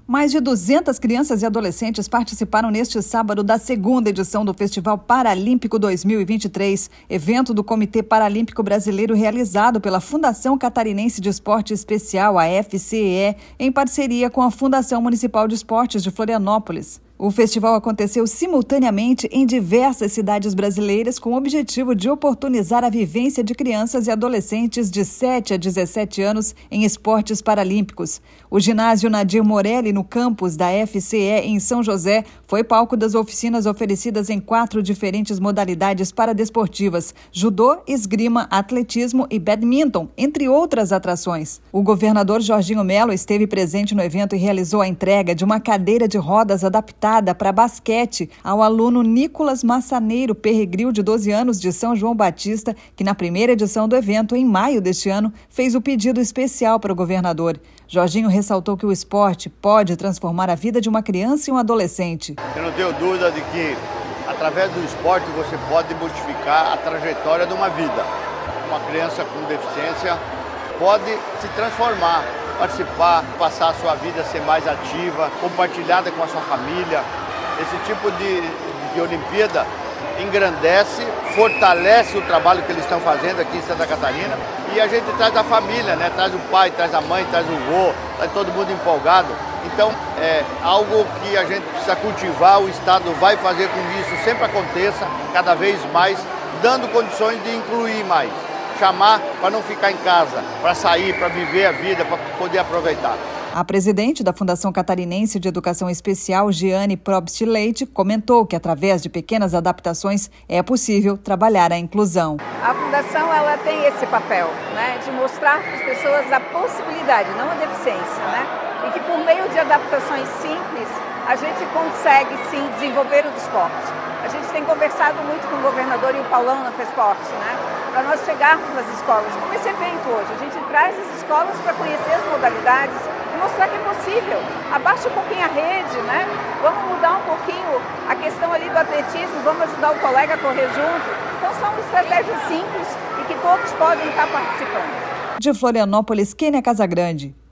Mais de 200 crianças e adolescentes participaram neste sábado da segunda edição do Festival Paralímpico 2023, evento do Comitê Paralímpico Brasileiro realizado pela Fundação Catarinense de Esporte Especial, a FCE, em parceria com a Fundação Municipal de Esportes de Florianópolis. O festival aconteceu simultaneamente em diversas cidades brasileiras com o objetivo de oportunizar a vivência de crianças e adolescentes de 7 a 17 anos em esportes paralímpicos. O ginásio Nadir Morelli, no campus da FCE em São José, foi palco das oficinas oferecidas em 4 diferentes modalidades paradesportivas: judô, esgrima, atletismo e badminton, entre outras atrações. O governador Jorginho Melo esteve presente no evento e realizou a entrega de uma cadeira de rodas adaptada para basquete ao aluno Nicolas Massaneiro Perregril, de 12 anos, de São João Batista, que na primeira edição do evento, em maio deste ano, fez o pedido especial para o governador. Jorginho ressaltou que o esporte pode transformar a vida de uma criança e um adolescente. Eu não tenho dúvida de que, através do esporte, você pode modificar a trajetória de uma vida. Uma criança com deficiência pode se transformar, participar, passar a sua vida a ser mais ativa, compartilhada com a sua família. Esse tipo de Olimpíada engrandece, fortalece o trabalho que eles estão fazendo aqui em Santa Catarina, e a gente traz a família, né? Traz o pai, traz a mãe, traz o vô, traz todo mundo empolgado. Então é algo que a gente precisa cultivar, o Estado vai fazer com que isso sempre aconteça, cada vez mais, dando condições de incluir mais. Chamar para não ficar em casa, para sair, para viver a vida, para poder aproveitar. A presidente da Fundação Catarinense de Educação Especial, Giane Probst Leite, comentou que, através de pequenas adaptações, é possível trabalhar a inclusão. A Fundação ela tem esse papel, né, de mostrar para as pessoas a possibilidade, não a deficiência, né, e que por meio de adaptações simples, a gente consegue, sim, desenvolver o esporte. A gente tem conversado muito com o governador e o Paulão na FESPORT, né, para nós chegarmos nas escolas, como esse evento hoje. A gente traz as escolas para conhecer as modalidades e mostrar que é possível. Abaixa um pouquinho a rede, né? Vamos mudar um pouquinho a questão ali do atletismo, vamos ajudar o colega a correr junto. Então são estratégias simples e que todos podem estar participando. De Florianópolis, Kênia Casagrande.